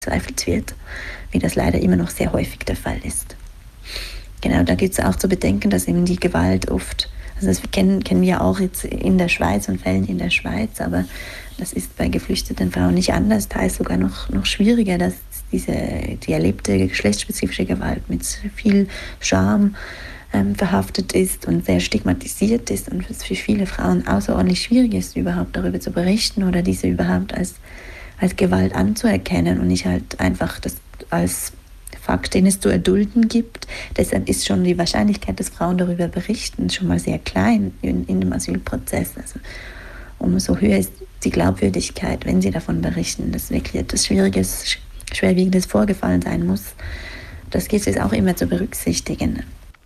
angezweifelt wird, wie das leider immer noch sehr häufig der Fall ist. Genau, da gibt es auch zu bedenken, dass eben die Gewalt oft, also das kennen wir auch jetzt in der Schweiz und Fällen in der Schweiz, aber das ist bei geflüchteten Frauen nicht anders. Da ist sogar noch schwieriger, dass die erlebte geschlechtsspezifische Gewalt mit viel Scham verhaftet ist und sehr stigmatisiert ist und es für viele Frauen außerordentlich schwierig ist, überhaupt darüber zu berichten oder diese überhaupt als Gewalt anzuerkennen und nicht halt einfach das als Fakt, den es zu erdulden gibt. Deshalb ist schon die Wahrscheinlichkeit, dass Frauen darüber berichten, schon mal sehr klein in dem Asylprozess. Also umso höher ist die Glaubwürdigkeit, wenn sie davon berichten, dass wirklich etwas Schwieriges, Schwerwiegendes vorgefallen sein muss. Das gilt es auch immer zu berücksichtigen.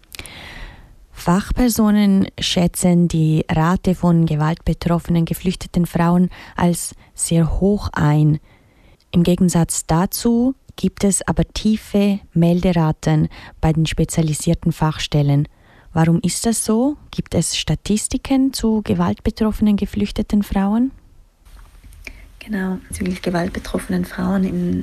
Fachpersonen schätzen die Rate von gewaltbetroffenen geflüchteten Frauen als sehr hoch ein. Im Gegensatz dazu gibt es aber tiefe Melderaten bei den spezialisierten Fachstellen. Warum ist das so? Gibt es Statistiken zu gewaltbetroffenen geflüchteten Frauen? Genau, bezüglich gewaltbetroffenen Frauen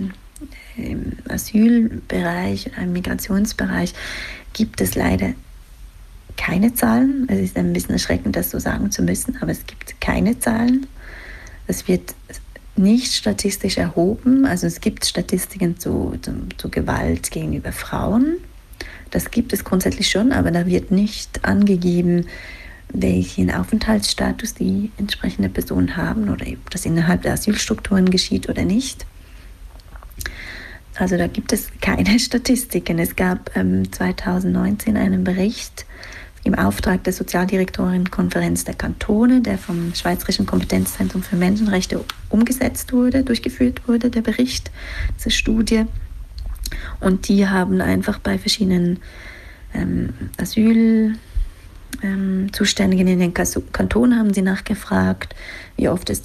im Asylbereich oder im Migrationsbereich gibt es leider keine Zahlen. Es ist ein bisschen erschreckend, das so sagen zu müssen, aber es gibt keine Zahlen. Es wird nicht statistisch erhoben. Also es gibt Statistiken zu Gewalt gegenüber Frauen. Das gibt es grundsätzlich schon, aber da wird nicht angegeben, welchen Aufenthaltsstatus die entsprechende Person haben oder ob das innerhalb der Asylstrukturen geschieht oder nicht. Also da gibt es keine Statistiken. Es gab 2019 einen Bericht im Auftrag der Sozialdirektorenkonferenz der Kantone, der vom Schweizerischen Kompetenzzentrum für Menschenrechte durchgeführt wurde, der Bericht, diese Studie. Und die haben einfach bei verschiedenen Asylzuständigen in den Kantonen haben sie nachgefragt, wie oft es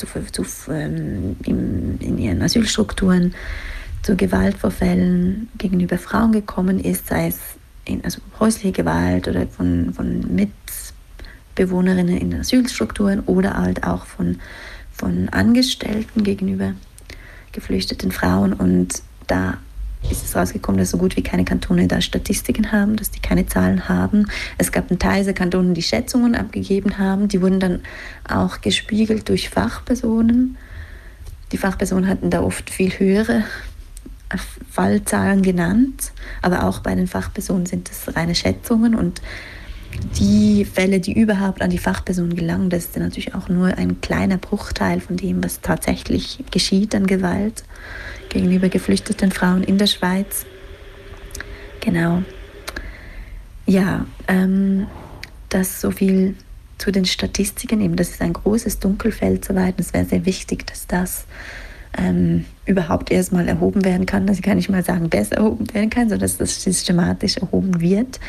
in ihren Asylstrukturen zu Gewaltvorfällen gegenüber Frauen gekommen ist, sei es also häusliche Gewalt oder von Mitbewohnerinnen in den Asylstrukturen oder halt auch von Angestellten gegenüber geflüchteten Frauen. Und da ist es rausgekommen, dass so gut wie keine Kantone da Statistiken haben, dass die keine Zahlen haben. Es gab einen Teil der Kantone, die Schätzungen abgegeben haben. Die wurden dann auch gespiegelt durch Fachpersonen. Die Fachpersonen hatten da oft viel höhere Fallzahlen genannt, aber auch bei den Fachpersonen sind es reine Schätzungen und die Fälle, die überhaupt an die Fachpersonen gelangen, das ist natürlich auch nur ein kleiner Bruchteil von dem, was tatsächlich geschieht an Gewalt gegenüber geflüchteten Frauen in der Schweiz. Genau. Ja, das so viel zu den Statistiken, eben das ist ein großes Dunkelfeld soweit. Es wäre sehr wichtig, dass das überhaupt erstmal erhoben werden kann, dass ich gar nicht mal sagen, besser erhoben werden kann, sondern dass das systematisch erhoben wird.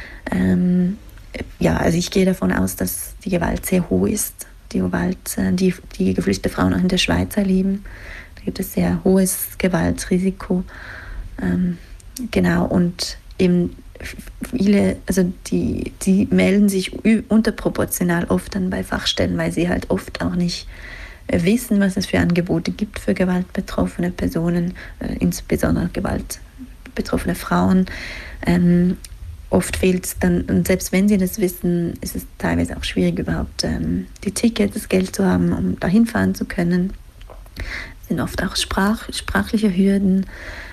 Ja, also ich gehe davon aus, dass die Gewalt sehr hoch ist, die Gewalt, die geflüchtete Frauen auch in der Schweiz erleben. Da gibt es sehr hohes Gewaltrisiko. Genau, und eben viele, also die melden sich unterproportional oft dann bei Fachstellen, weil sie halt oft auch nicht wissen, was es für Angebote gibt für gewaltbetroffene Personen, insbesondere gewaltbetroffene Frauen. Oft fehlt es dann, und selbst wenn sie das wissen, ist es teilweise auch schwierig, überhaupt die Tickets, das Geld zu haben, um dahin fahren zu können. Es sind oft auch sprachliche Hürden.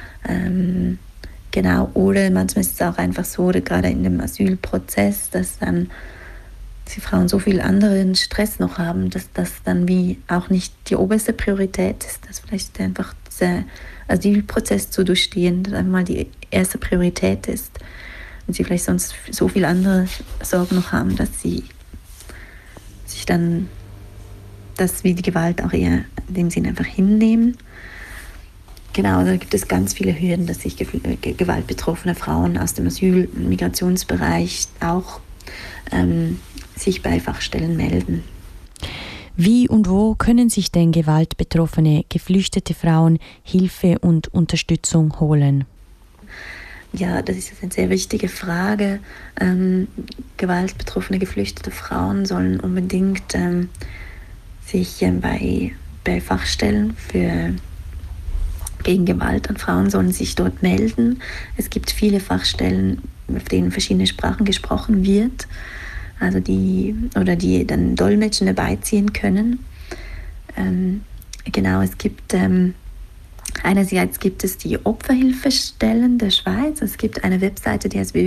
Genau, oder manchmal ist es auch einfach so, oder gerade in dem Asylprozess, dass dann die Frauen so viel anderen Stress noch haben, dass das dann wie auch nicht die oberste Priorität ist, dass vielleicht einfach dieser Asylprozess zu durchstehen, dass einmal die erste Priorität ist und sie vielleicht sonst so viel andere Sorgen noch haben, dass sie sich dann das wie die Gewalt auch eher in dem Sinne einfach hinnehmen. Genau, da gibt es ganz viele Hürden, dass sich gewaltbetroffene Frauen aus dem Asyl- und Migrationsbereich auch sich bei Fachstellen melden. Wie und wo können sich denn gewaltbetroffene, geflüchtete Frauen Hilfe und Unterstützung holen? Ja, das ist eine sehr wichtige Frage. Gewaltbetroffene, geflüchtete Frauen sollen unbedingt sich bei Fachstellen für gegen Gewalt an Frauen sollen sich dort melden. Es gibt viele Fachstellen, auf denen verschiedene Sprachen gesprochen wird, also die dann Dolmetschende beiziehen können. Genau, es gibt einerseits gibt es die Opferhilfestellen der Schweiz. Es gibt eine Webseite, die heißt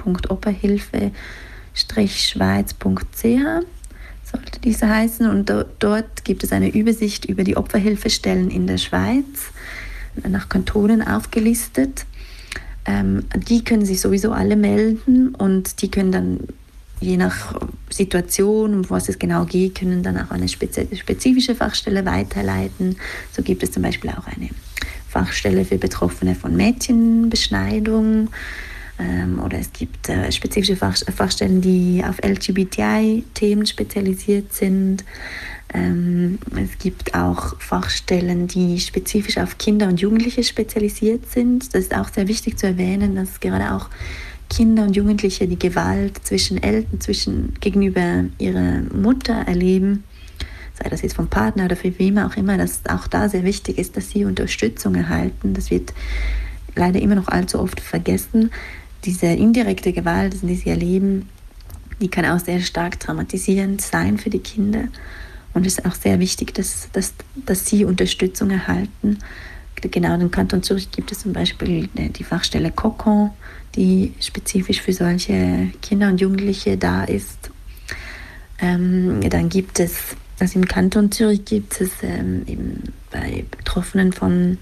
www.opferhilfe-schweiz.ch, sollte diese heißen. Und dort gibt es eine Übersicht über die Opferhilfestellen in der Schweiz, nach Kantonen aufgelistet. Die können sich sowieso alle melden und die können dann je nach Situation, um was es genau geht, können dann auch eine spezifische Fachstelle weiterleiten. So gibt es zum Beispiel auch eine Fachstelle für Betroffene von Mädchenbeschneidung, oder es gibt spezifische Fachstellen, die auf LGBTI-Themen spezialisiert sind. Es gibt auch Fachstellen, die spezifisch auf Kinder und Jugendliche spezialisiert sind. Das ist auch sehr wichtig zu erwähnen, dass gerade auch Kinder und Jugendliche die Gewalt zwischen Eltern, gegenüber ihrer Mutter erleben, sei das jetzt vom Partner oder für wem auch immer, dass auch da sehr wichtig ist, dass sie Unterstützung erhalten. Das wird leider immer noch allzu oft vergessen. Diese indirekte Gewalt, die sie erleben, die kann auch sehr stark traumatisierend sein für die Kinder. Und es ist auch sehr wichtig, dass sie Unterstützung erhalten. Genau, in Kanton Zürich gibt es zum Beispiel die Fachstelle Cocon, die spezifisch für solche Kinder und Jugendliche da ist. Dann gibt es, also im Kanton Zürich gibt es eben bei Betroffenen von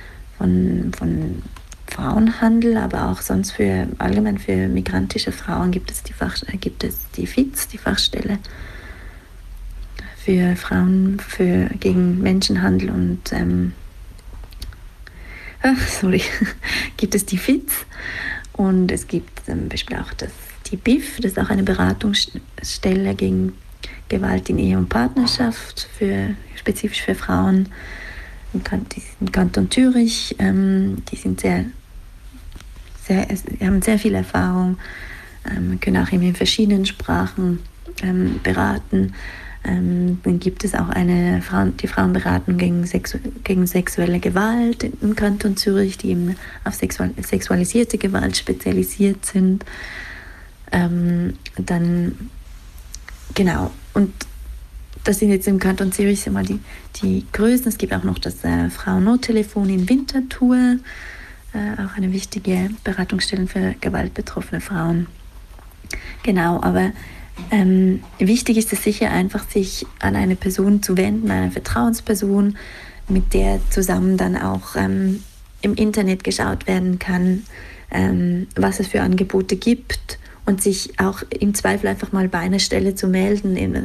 Frauenhandel, aber auch sonst allgemein für migrantische Frauen gibt es die FIZ, die Fachstelle für Frauen gegen Menschenhandel und gibt es die FIZ. Und es gibt zum Beispiel auch die BIF, das ist auch eine Beratungsstelle gegen Gewalt in Ehe und Partnerschaft, spezifisch für Frauen im Kanton Zürich. Die sind haben sehr viel Erfahrung, können auch in verschiedenen Sprachen beraten. Dann gibt es auch die Frauenberatung gegen sexuelle Gewalt im Kanton Zürich, die eben auf sexualisierte Gewalt spezialisiert sind. Dann, genau, und das sind jetzt im Kanton Zürich immer die größten. Es gibt auch noch das Frauennottelefon in Winterthur, auch eine wichtige Beratungsstelle für gewaltbetroffene Frauen. Genau, aber wichtig ist es sicher einfach, sich an eine Person zu wenden, eine Vertrauensperson, mit der zusammen dann auch im Internet geschaut werden kann, was es für Angebote gibt und sich auch im Zweifel einfach mal bei einer Stelle zu melden.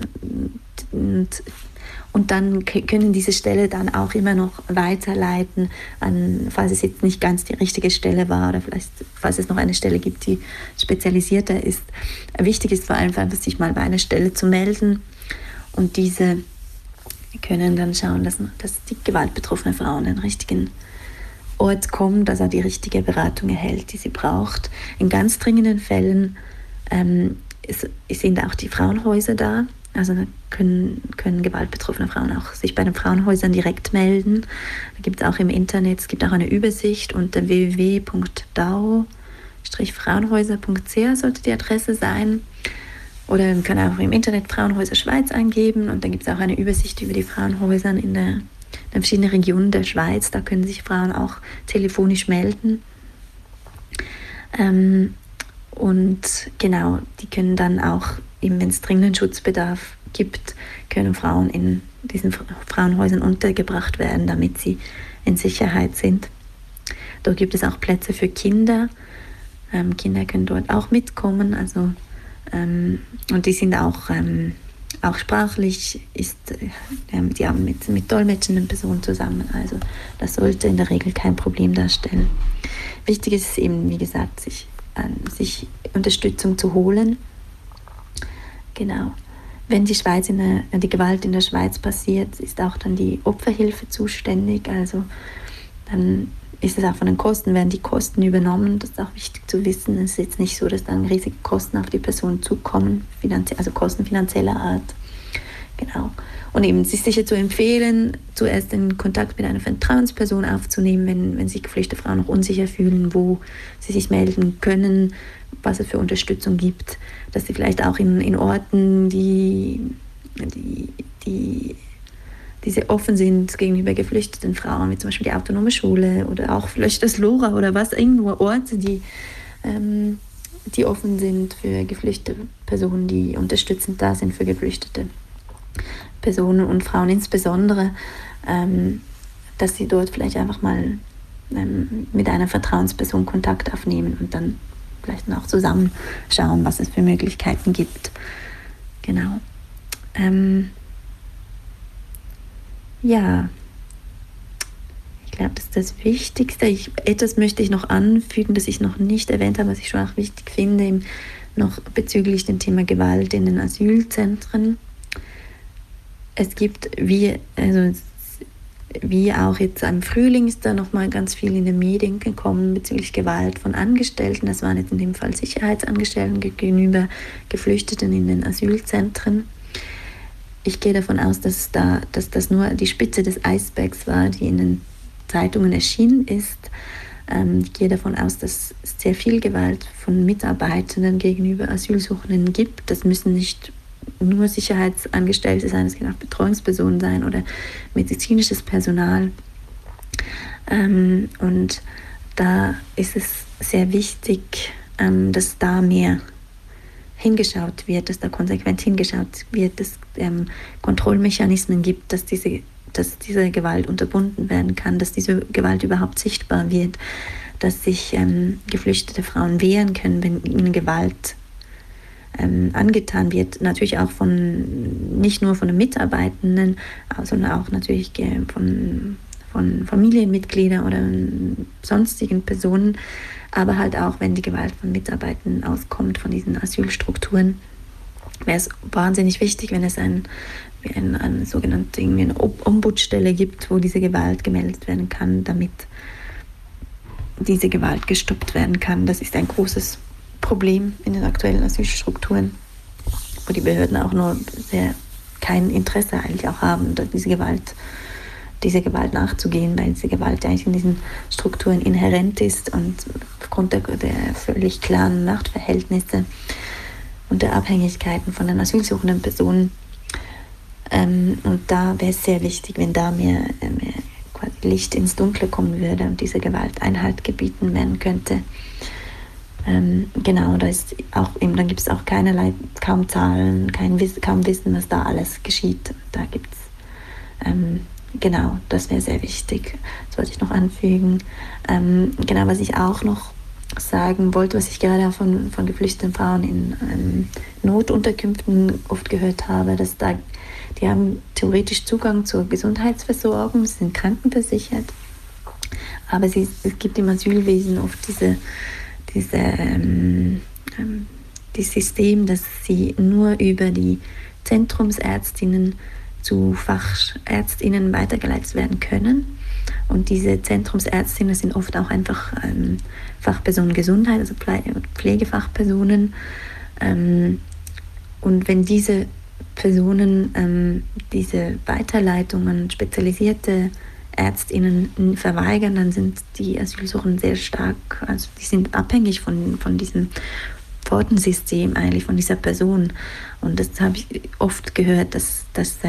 Und dann können diese Stelle dann auch immer noch weiterleiten, falls es jetzt nicht ganz die richtige Stelle war oder vielleicht, falls es noch eine Stelle gibt, die spezialisierter ist. Wichtig ist vor allem einfach, sich mal bei einer Stelle zu melden und diese können dann schauen, dass die gewaltbetroffene Frau an den richtigen Ort kommt, dass er die richtige Beratung erhält, die sie braucht. In ganz dringenden Fällen sind auch die Frauenhäuser da. Also da können gewaltbetroffene Frauen auch sich bei den Frauenhäusern direkt melden. Da gibt es auch im Internet, es gibt auch eine Übersicht unter www.dau-frauenhäuser.ch sollte die Adresse sein. Oder man kann auch im Internet Frauenhäuser Schweiz eingeben und dann gibt es auch eine Übersicht über die Frauenhäuser in den verschiedenen Regionen der Schweiz. Da können sich Frauen auch telefonisch melden. Und genau, die können dann auch, eben wenn es dringenden Schutzbedarf gibt, können Frauen in diesen Frauenhäusern untergebracht werden, damit sie in Sicherheit sind. Dort gibt es auch Plätze für Kinder. Kinder können dort auch mitkommen. Also, und die sind auch sprachlich, die haben mit dolmetschenden Personen zusammen. Also das sollte in der Regel kein Problem darstellen. Wichtig ist es eben, wie gesagt, sich Unterstützung zu holen. Genau. Wenn die Gewalt in der Schweiz passiert, ist auch dann die Opferhilfe zuständig. Also dann ist es auch von den Kosten, werden die Kosten übernommen. Das ist auch wichtig zu wissen. Es ist jetzt nicht so, dass dann riesige Kosten auf die Person zukommen, also Kosten finanzieller Art. Genau. Und eben, es ist sicher zu empfehlen, zuerst den Kontakt mit einer Vertrauensperson aufzunehmen, wenn sich geflüchtete Frauen noch unsicher fühlen, wo sie sich melden können, was es für Unterstützung gibt, dass sie vielleicht auch in Orten, die sehr offen sind gegenüber geflüchteten Frauen, wie zum Beispiel die Autonome Schule oder auch vielleicht das LoRa oder was, irgendwo Orte, die offen sind für geflüchtete Personen, die unterstützend da sind für geflüchtete Personen und Frauen insbesondere, dass sie dort vielleicht einfach mal mit einer Vertrauensperson Kontakt aufnehmen und dann vielleicht auch zusammen schauen, was es für Möglichkeiten gibt. Genau. Ja, ich glaube, das ist das Wichtigste. Etwas möchte ich noch anfügen, das ich noch nicht erwähnt habe, was ich schon auch wichtig finde, eben noch bezüglich dem Thema Gewalt in den Asylzentren. Es gibt, wie auch jetzt im Frühling ist da nochmal ganz viel in den Medien gekommen bezüglich Gewalt von Angestellten. Das waren jetzt in dem Fall Sicherheitsangestellten gegenüber Geflüchteten in den Asylzentren. Ich gehe davon aus, dass das nur die Spitze des Eisbergs war, die in den Zeitungen erschienen ist. Ich gehe davon aus, dass es sehr viel Gewalt von Mitarbeitenden gegenüber Asylsuchenden gibt. Das müssen nicht nur Sicherheitsangestellte sein, es können auch Betreuungspersonen sein oder medizinisches Personal. Und da ist es sehr wichtig, dass da mehr hingeschaut wird, dass da konsequent hingeschaut wird, dass es Kontrollmechanismen gibt, dass diese Gewalt unterbunden werden kann, dass diese Gewalt überhaupt sichtbar wird, dass sich geflüchtete Frauen wehren können, wenn ihnen Gewalt angetan wird. Natürlich auch nicht nur von den Mitarbeitenden, sondern auch natürlich von Familienmitgliedern oder sonstigen Personen, aber halt auch, wenn die Gewalt von Mitarbeitenden auskommt, von diesen Asylstrukturen, wäre es wahnsinnig wichtig, wenn es eine sogenannte eine Ombudsstelle gibt, wo diese Gewalt gemeldet werden kann, damit diese Gewalt gestoppt werden kann. Das ist ein großes Problem in den aktuellen Asylstrukturen, wo die Behörden auch nur kein Interesse eigentlich auch haben, diese Gewalt nachzugehen, weil diese Gewalt eigentlich in diesen Strukturen inhärent ist und aufgrund der völlig klaren Machtverhältnisse und der Abhängigkeiten von den asylsuchenden Personen. Und da wäre es sehr wichtig, wenn da mehr quasi Licht ins Dunkle kommen würde und dieser Gewalt Einhalt gebieten werden könnte. Genau, dann gibt es auch kaum Zahlen, kaum Wissen, was da alles geschieht. Da gibt es, genau, das wäre sehr wichtig. Das wollte ich noch anfügen. Genau, was ich auch noch sagen wollte, was ich gerade auch von geflüchteten Frauen in Notunterkünften oft gehört habe, dass die haben theoretisch Zugang zur Gesundheitsversorgung, sie sind krankenversichert, aber es gibt im Asylwesen oft dieses System, dass sie nur über die Zentrumsärztinnen zu Fachärztinnen weitergeleitet werden können. Und diese Zentrumsärztinnen sind oft auch einfach Fachpersonen Gesundheit, also Pflegefachpersonen. Und wenn diese Personen diese Weiterleitung an spezialisierte ÄrztInnen verweigern, dann sind die Asylsuchenden sehr stark, also die sind abhängig von diesem Pfortensystem eigentlich, von dieser Person. Und das habe ich oft gehört, dass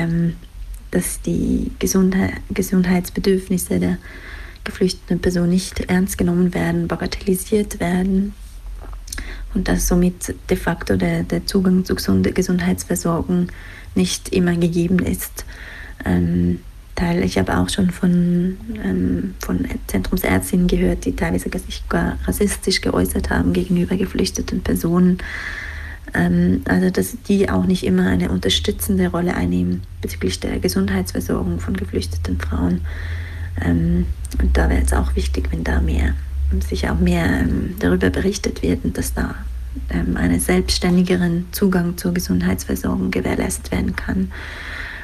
die Gesundheitsbedürfnisse der geflüchteten Person nicht ernst genommen werden, bagatellisiert werden und dass somit de facto der Zugang zu Gesundheitsversorgung nicht immer gegeben ist. Ich habe auch schon von Zentrumsärztinnen gehört, die teilweise sich gar rassistisch geäußert haben gegenüber geflüchteten Personen. Also dass die auch nicht immer eine unterstützende Rolle einnehmen bezüglich der Gesundheitsversorgung von geflüchteten Frauen. Und da wäre es auch wichtig, wenn da sicher auch mehr darüber berichtet wird und dass da einen selbstständigeren Zugang zur Gesundheitsversorgung gewährleistet werden kann.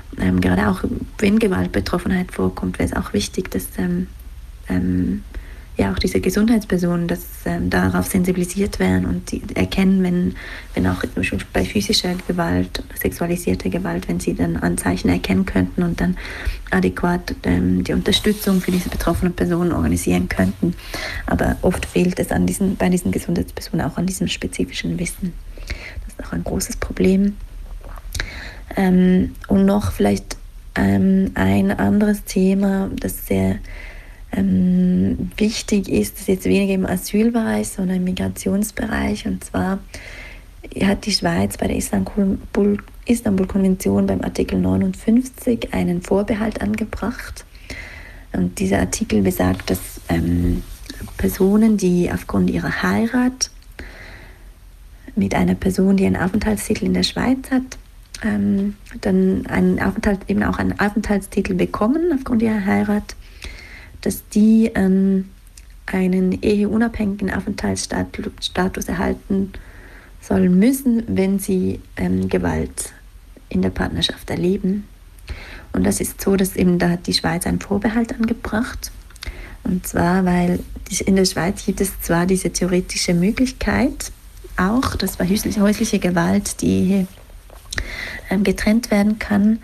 Gerade auch wenn Gewaltbetroffenheit vorkommt, wäre es auch wichtig, dass ja auch diese Gesundheitspersonen, dass darauf sensibilisiert werden und die erkennen, wenn auch zum Beispiel bei physischer Gewalt, sexualisierter Gewalt, wenn sie dann Anzeichen erkennen könnten und dann adäquat die Unterstützung für diese betroffenen Personen organisieren könnten. Aber oft fehlt es bei diesen Gesundheitspersonen auch an diesem spezifischen Wissen. Das ist auch ein großes Problem. Und noch vielleicht ein anderes Thema, das sehr wichtig ist jetzt weniger im Asylbereich, sondern im Migrationsbereich. Und zwar hat die Schweiz bei der Istanbul-Konvention beim Artikel 59 einen Vorbehalt angebracht. Und dieser Artikel besagt, dass Personen, die aufgrund ihrer Heirat mit einer Person, die einen Aufenthaltstitel in der Schweiz hat, dann einen Aufenthaltstitel bekommen aufgrund ihrer Heirat, dass die einen eheunabhängigen Aufenthaltsstatus erhalten sollen müssen, wenn sie Gewalt in der Partnerschaft erleben. Und das ist so, dass eben da hat die Schweiz einen Vorbehalt angebracht. Und zwar, weil in der Schweiz gibt es zwar diese theoretische Möglichkeit, auch, dass bei häuslicher Gewalt die Ehe getrennt werden kann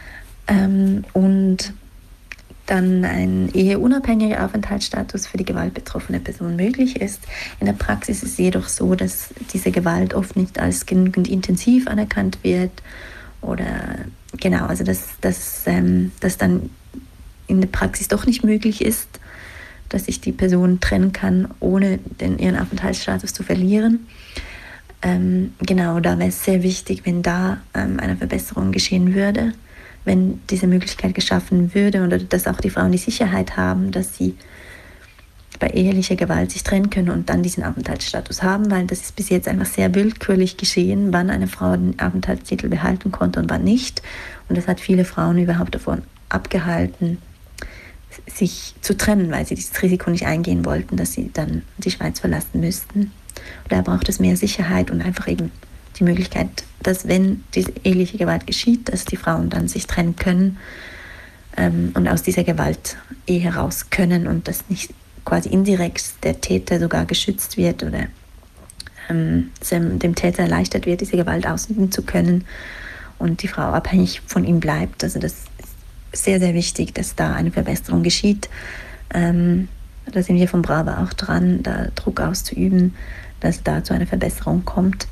und dann ein eheunabhängiger Aufenthaltsstatus für die gewaltbetroffene Person möglich ist. In der Praxis ist es jedoch so, dass diese Gewalt oft nicht als genügend intensiv anerkannt wird oder genau, also dass dann in der Praxis doch nicht möglich ist, dass sich die Person trennen kann, ohne ihren Aufenthaltsstatus zu verlieren. Genau, da wäre es sehr wichtig, wenn da eine Verbesserung geschehen würde, wenn diese Möglichkeit geschaffen würde und dass auch die Frauen die Sicherheit haben, dass sie bei ehelicher Gewalt sich trennen können und dann diesen Aufenthaltsstatus haben, weil das ist bis jetzt einfach sehr willkürlich geschehen, wann eine Frau den Aufenthaltstitel behalten konnte und wann nicht. Und das hat viele Frauen überhaupt davon abgehalten, sich zu trennen, weil sie dieses Risiko nicht eingehen wollten, dass sie dann die Schweiz verlassen müssten. Und da braucht es mehr Sicherheit und einfach eben die Möglichkeit, dass wenn diese eheliche Gewalt geschieht, dass die Frauen dann sich trennen können und aus dieser Gewalt heraus können und dass nicht quasi indirekt der Täter sogar geschützt wird oder dem Täter erleichtert wird, diese Gewalt ausüben zu können und die Frau abhängig von ihm bleibt. Also das ist sehr, sehr wichtig, dass da eine Verbesserung geschieht. Da sind wir von Brava auch dran, da Druck auszuüben, dass da zu einer Verbesserung kommt.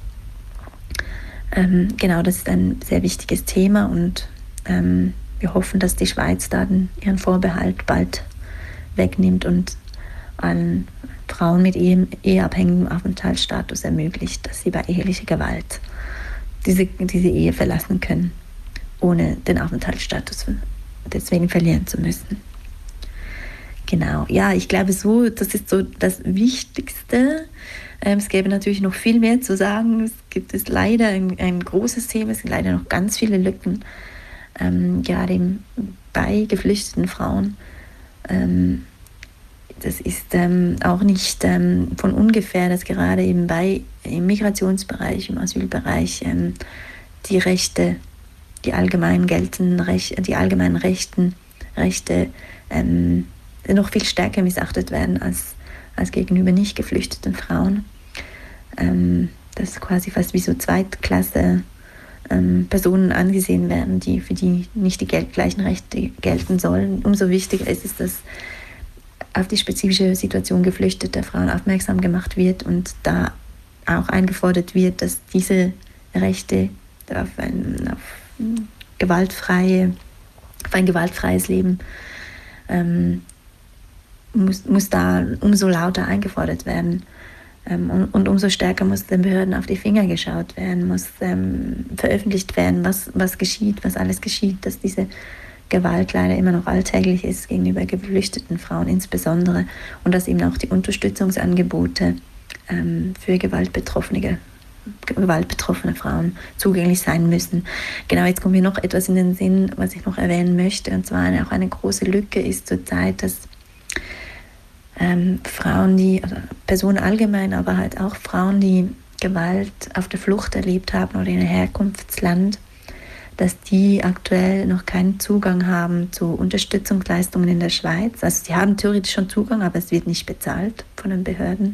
Genau, das ist ein sehr wichtiges Thema und wir hoffen, dass die Schweiz da ihren Vorbehalt bald wegnimmt und allen Frauen mit eheabhängigem Aufenthaltsstatus ermöglicht, dass sie bei ehelicher Gewalt diese Ehe verlassen können, ohne den Aufenthaltsstatus deswegen verlieren zu müssen. Genau, ja, ich glaube das ist so das Wichtigste. Es gäbe natürlich noch viel mehr zu sagen. Es gibt leider ein großes Thema, es sind leider noch ganz viele Lücken, gerade bei geflüchteten Frauen. Das ist auch nicht von ungefähr, dass gerade eben im Migrationsbereich, im Asylbereich die Rechte, die allgemein geltenden Rechte, noch viel stärker missachtet werden als gegenüber nicht geflüchteten Frauen. Das ist quasi fast wie so Zweitklasse Personen angesehen werden, für die nicht die gleichen Rechte gelten sollen. Umso wichtiger ist es, dass auf die spezifische Situation geflüchteter Frauen aufmerksam gemacht wird und da auch eingefordert wird, dass diese Rechte auf ein gewaltfreies Leben muss da umso lauter eingefordert werden. Und umso stärker muss den Behörden auf die Finger geschaut werden, muss veröffentlicht werden, was geschieht, was alles geschieht, dass diese Gewalt leider immer noch alltäglich ist gegenüber geflüchteten Frauen insbesondere und dass eben auch die Unterstützungsangebote für gewaltbetroffene Frauen zugänglich sein müssen. Genau, jetzt kommt mir noch etwas in den Sinn, was ich noch erwähnen möchte, und zwar auch eine große Lücke ist zurzeit, dass Personen allgemein, aber halt auch Frauen, die Gewalt auf der Flucht erlebt haben oder in ihrem Herkunftsland, dass die aktuell noch keinen Zugang haben zu Unterstützungsleistungen in der Schweiz. Also sie haben theoretisch schon Zugang, aber es wird nicht bezahlt von den Behörden.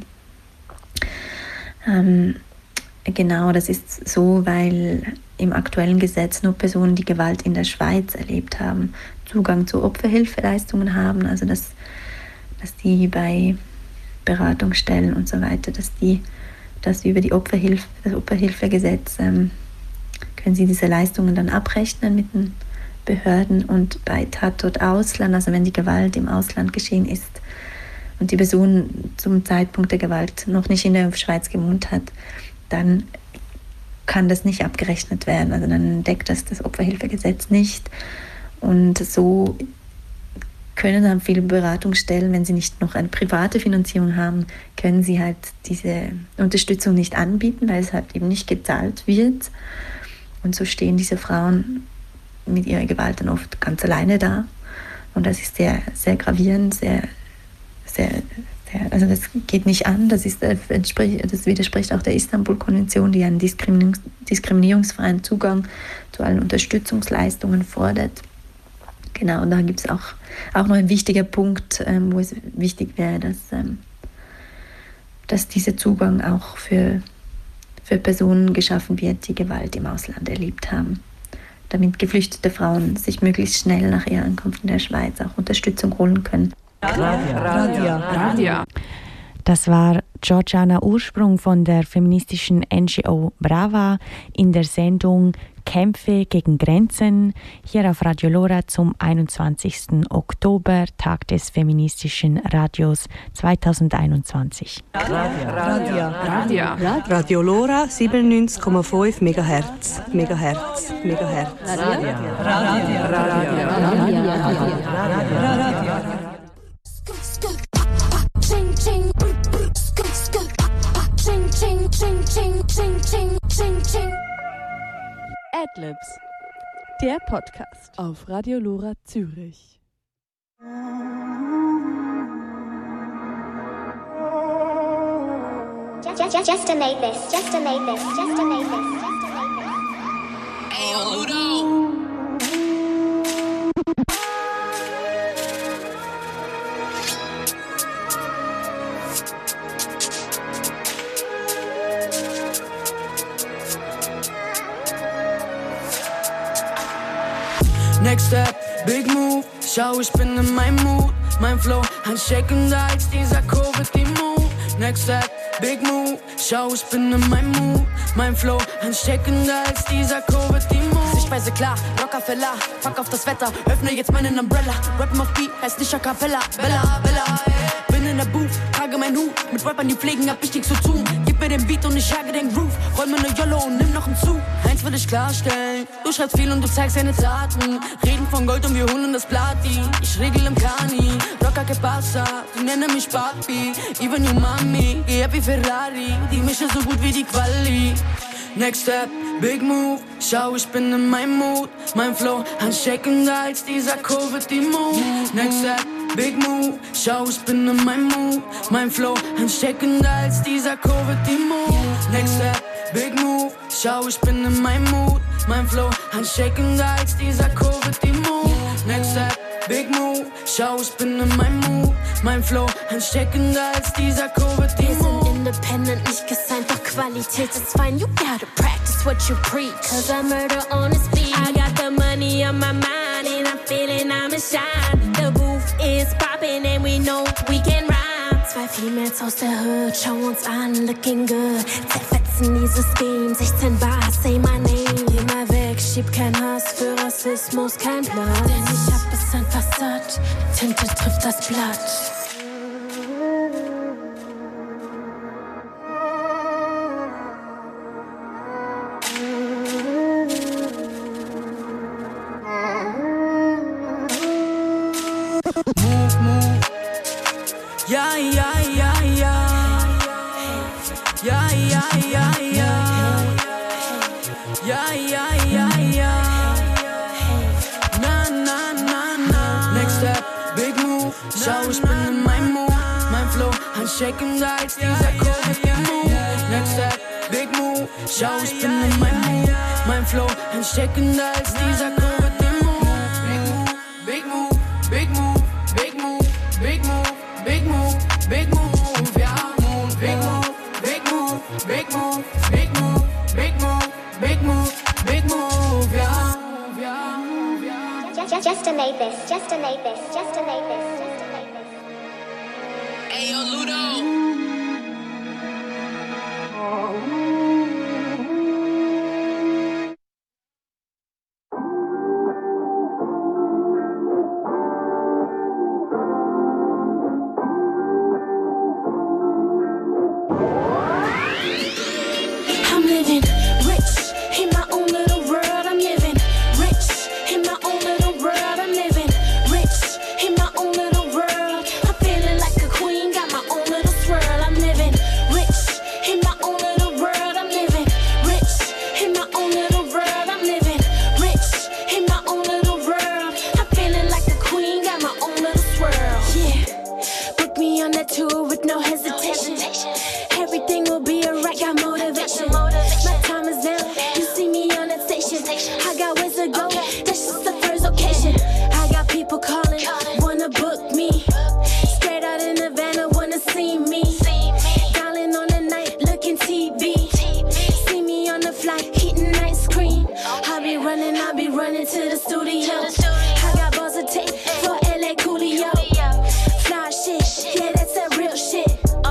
Genau, das ist so, weil im aktuellen Gesetz nur Personen, die Gewalt in der Schweiz erlebt haben, Zugang zu Opferhilfeleistungen haben, also dass die bei Beratungsstellen und so weiter, dass über das Opferhilfegesetz können sie diese Leistungen dann abrechnen mit den Behörden, und bei Tatort Ausland, also wenn die Gewalt im Ausland geschehen ist und die Person zum Zeitpunkt der Gewalt noch nicht in der Schweiz gewohnt hat, dann kann das nicht abgerechnet werden. Also dann deckt das Opferhilfegesetz nicht. Und so können dann viele Beratungsstellen, wenn sie nicht noch eine private Finanzierung haben, können sie halt diese Unterstützung nicht anbieten, weil es halt eben nicht gezahlt wird. Und so stehen diese Frauen mit ihrer Gewalt dann oft ganz alleine da. Und das ist sehr, sehr gravierend, also das geht nicht an, das widerspricht auch der Istanbul-Konvention, die einen diskriminierungsfreien Zugang zu allen Unterstützungsleistungen fordert. Genau, und da gibt es auch noch ein wichtiger Punkt, wo es wichtig wäre, dass dieser Zugang auch für Personen geschaffen wird, die Gewalt im Ausland erlebt haben, damit geflüchtete Frauen sich möglichst schnell nach ihrer Ankunft in der Schweiz auch Unterstützung holen können. Radio. Das war Georgiana Ursprung von der feministischen NGO Brava in der Sendung Kämpfe gegen Grenzen, hier auf Radio Lora zum 21. Oktober, Tag des feministischen Radios 2021. Radio Lora 97,5 MHz. Adlibs, der Podcast auf Radio Lora Zürich. Just made this. Hey, Ludo. Next step, big move. Schau, ich bin in meinem Mood. Mein Flow, handshakender als dieser Covid-Immun. Next step, big move. Schau, ich bin in meinem Mood. Mein Flow, handshakender als dieser Covid-Immun. Sichtweise klar, Rockefeller. Fuck auf das Wetter, öffne jetzt meinen Umbrella. Rappen auf Beat, heißt nicht A Cappella. Bella, bin in der Booth, trage mein Hut. Mit Rappern, die pflegen, hab ich nichts zu tun. Gib mir den Beat und ich jage den Groove. Räume ne Yellow und nimm noch einen Zug. Eins will ich klarstellen, du schreibst viel und du zeigst deine Taten. Reden von Gold und wir holen das Plati. Ich regel im Kani, Rocker que pasa. Die nennen mich Papi, even you mami. Geh happy Ferrari, die mische so gut wie die Quali. Next step, big move. Schau, ich bin in meinem Mood. Mein Flow, handshakender als dieser Covid-Immun. Next step, big move. Schau, ich bin in meinem Mood. Mein Flow, handshakender als dieser Covid-Immun. Next step, big move. Schau, ich bin in meinem Mood. Mein Flow, handshakender als dieser Covid-Immun. Next step, big move. Schau, ich bin in meinem Mood. Mein Flow, handshakender als dieser Covid-Immun. Wir sind independent, nicht gesigned, doch Qualität ist fine. You gotta practice what you preach, cause I murder on his beat. I got the money on my mind and I'm feeling I'm a shine. The booth is popping and we know we can rhyme. Zwei Females aus der Hood, schau uns an, looking good. Zerfetzen diese Scheme, 16 Bars, say my name. Geh mal weg, schieb kein Hass, für Rassismus kein Platz. Denn ich hab es einfach satt, Tinte trifft das Blatt. Move. Ja. Na. Next step, big move. Schau, ich bin in meinem Mood. Mein Flow, handshakender als dieser Covid-Immun. Next step, big move. Schau, ich bin in meinem Mood. Mein Flow ansteckender als dieser Covid-Demo. Big move, big move, big move, big move, big move, big move, ja. Big move, big move, big move, big move, big move, big move, big move, ja. Just made this, just made this, just made this, just made this. Ayo, Ludo. I'm living rich in my own little world. I'm living rich in my own little world. I'm living rich in my own little world. I'm feeling like a queen, got my own little swirl. I'm living rich in my own little world. I'm living rich in my own little world. I'm living rich in my own little world. I'm feeling like a queen, got my own little swirl. Yeah, book me on that tour with no hesitation. Everything will be alright, got motivation. My time is now, you see me on that station. I got ways to go, that's just the first occasion. I got people calling, wanna book me. Straight out in Havana, wanna see me. Dialing on the night, looking TV. See me on the flight, eating ice cream. I'll be running to the studio. I got balls to take for LA Coolio. Fly shit, yeah, that's that real shit.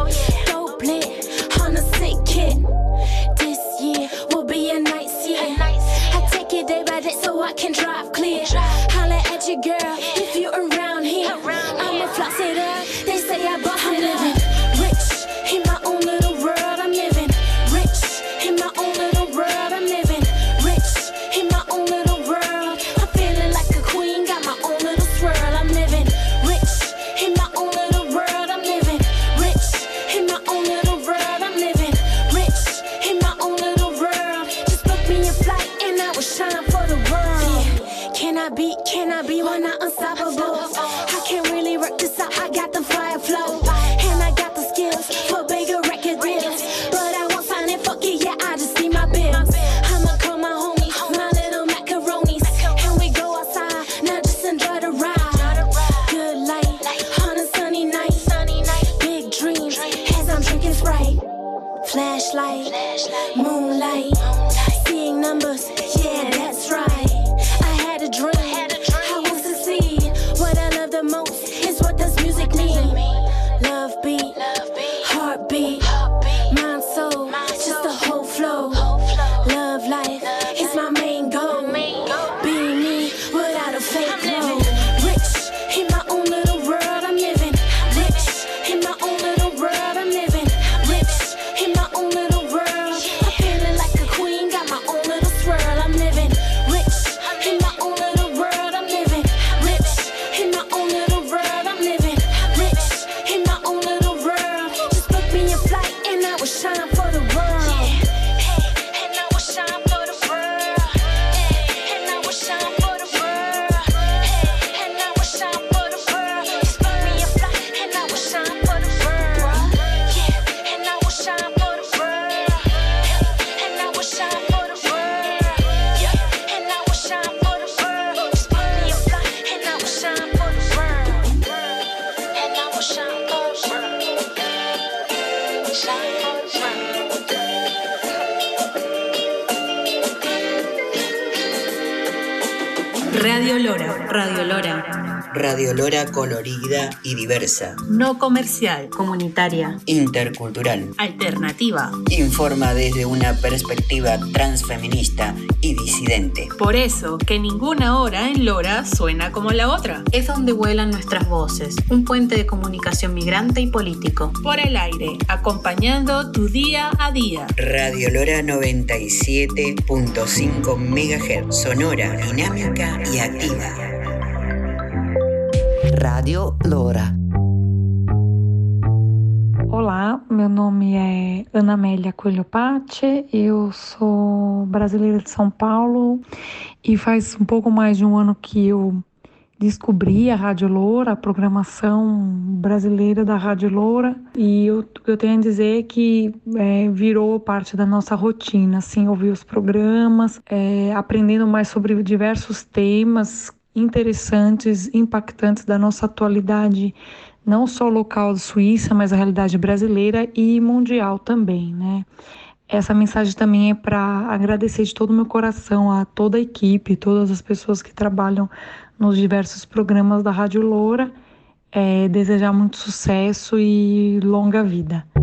Dope lit on a sick kid. This year will be a nice year. I take it day by day so I can drive clear. Holla at your girl if you around here. I'ma floss it up. They say I bought. I'm living rich in my own little world. I'm living rich in my own little world. I'm living rich in my own little world. I'm feeling like a queen, got my own little swirl. I'm living rich in my own little world. I'm living rich in my own little world. I'm living rich in my own little world. Just book me a flight and I will shine for the world. Yeah. Can I be one not unstoppable? I can't really work this out. I got the fire flow and I got the skills for bigger record deals. But I won't sign it, fuck it, yeah, I just need my bills. I'ma call my homies, my little macaronis, and we go outside, now just enjoy the ride. Good light on a sunny night, big dreams as I'm drinking Sprite. Flashlight, moonlight, seeing numbers, yeah, that's right. I had a dream, I will succeed. What I love the most is what does music mean. Love beat, heartbeat, mind, soul, just the whole flow. Love life is my main goal. Be me without a fake glow. Rich in my own little world. I'm living rich in my own little world. I'm living rich in my own little world. I'm feeling like a queen, got my own little swirl. I'm living rich in my own little world. I'm living rich in my own little world. I'm living rich in my own little world. Just book me a flight and I will shine for the world. And I will shine for the world. And I will shine for the world. And I will shine for the world. Just book me a flight and I will shine for the world. And I will shine for the world. And I will shine for the world. And I will shine for the world. Just book me a flight and I will shine for the world. And I will shine for the world. Shine for the world. Radio Lora. Radio Lora. Radio Lora colorida y diversa. No comercial. Comunitaria. Intercultural. Alternativa. Informa desde una perspectiva transfeminista y disidente. Por eso, que ninguna hora en Lora suena como la otra. Es donde vuelan nuestras voces. Un puente de comunicación migrante y político. Por el aire, acompañando tu día a día. Radio Lora 97.5 MHz. Sonora, dinámica y activa. Radio Lora. Olá, meu nome é Ana Amélia Coelho Patti, eu sou brasileira de São Paulo e faz um pouco mais de um ano que eu descobri a Rádio Loura, a programação brasileira da Rádio Loura, e eu tenho a dizer que virou parte da nossa rotina, assim, ouvir os programas, aprendendo mais sobre diversos temas interessantes, impactantes da nossa atualidade, não só local da Suíça, mas a realidade brasileira e mundial também, né? Essa mensagem também é para agradecer de todo o meu coração a toda a equipe, todas as pessoas que trabalham nos diversos programas da Rádio Loura, desejar muito sucesso e longa vida.